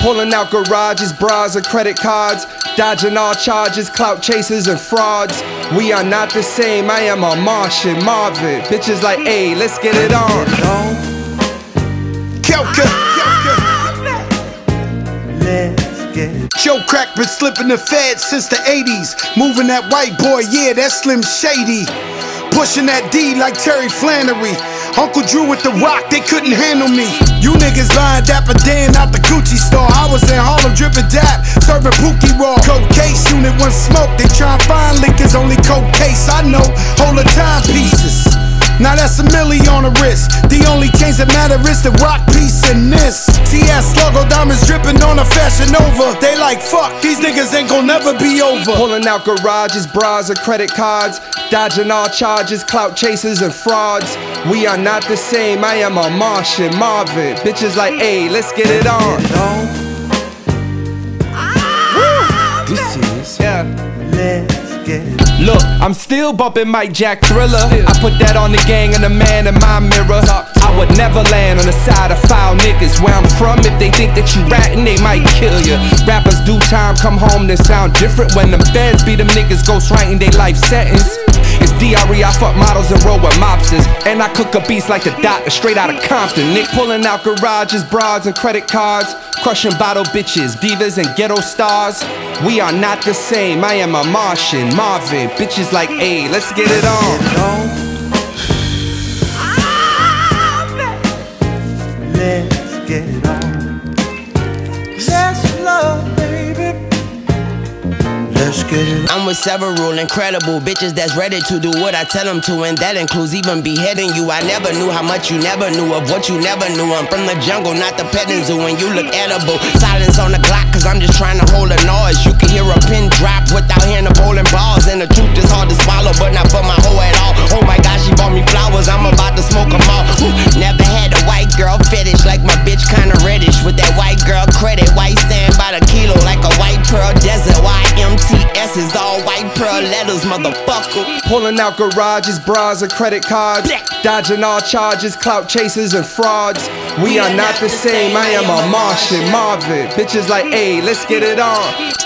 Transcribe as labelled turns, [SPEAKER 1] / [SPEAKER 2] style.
[SPEAKER 1] Pulling out garages, bras, and credit cards, dodging all charges, clout chasers and frauds. We are not the same, I am a Martian, Marvin. Bitches like, hey, let's get it on.
[SPEAKER 2] Kelka,
[SPEAKER 3] Let's get it.
[SPEAKER 2] Joe Crack been slipping the feds since the 80s. Moving that white boy, yeah, that's Slim Shady. Pushing that D like Terry Flannery. Uncle Drew with the rock, they couldn't handle me. You niggas lying Dapper Dan out the Gucci store. I was in Harlem drippin' dap, serving Pookie Raw. Cold case, unit one smoke. They tryna find liquors, only cold case. I know, hold the timepieces. Now that's $1 million on the wrist. The only change that matter is the rock piece in this. TS logo diamonds dripping on a Fashion Nova. They like, fuck, these niggas ain't gon' never be over.
[SPEAKER 1] Pulling out garages, bras, and credit cards, dodging all charges, clout chasers and frauds. We are not the same, I am a Martian, Marvin. Bitches like, hey, let's get it on. This is, yeah.
[SPEAKER 3] Let's get it.
[SPEAKER 1] Look, I'm still bumping Mike Jack Thriller. I put that on the gang and the man in my mirror. I would never land on the side of foul niggas. Where I'm from, if they think that you ratting, they might kill you. Rappers do time, come home, they sound different. When them feds beat them niggas ghost writing they life sentence. It's DRE, I fuck models and roll with mobsters. And I cook up beats like the doctor, straight out of Compton. Nick pulling out garages, bras, and credit cards, crushing bottle bitches, divas, and ghetto stars. We are not the same, I am a Martian, Marvin. Bitches like, hey, let's get it on.
[SPEAKER 3] Let's get it on. Let's love, baby. Let's get it on.
[SPEAKER 4] I'm with several incredible bitches that's ready to do what I tell them to, and that includes even beheading you. I never knew how much you never knew of what you never knew. I'm from the jungle, not the petting zoo, and you look edible. Silence on the clock, cause I'm just trying to hold a noise. You can hear a pin drop without hearing the bowling balls, and the truth is hard to swallow, but not for my hoe at all. Oh my gosh, she bought me flowers, I'm about to smoke them all. Never had a white girl fetish, like my bitch kinda reddish. With that white girl credit, white stand by the kilo, like a white pearl desert. YMTS is all white pearl letters, motherfucker.
[SPEAKER 1] Pulling out garages, bras, and credit cards, dodging all charges, clout chasers and frauds. We are not the same, I am a Martian, Marvin. Bitches like, hey, let's get it on.